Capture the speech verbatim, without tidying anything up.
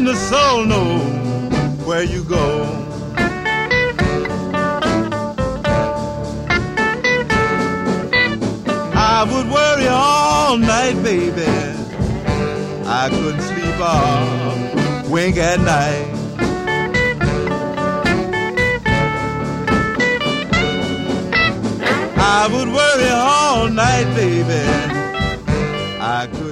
the soul know where you go. I would worry all night, baby. I couldn't sleep or wink at night. I would worry all night, baby. I could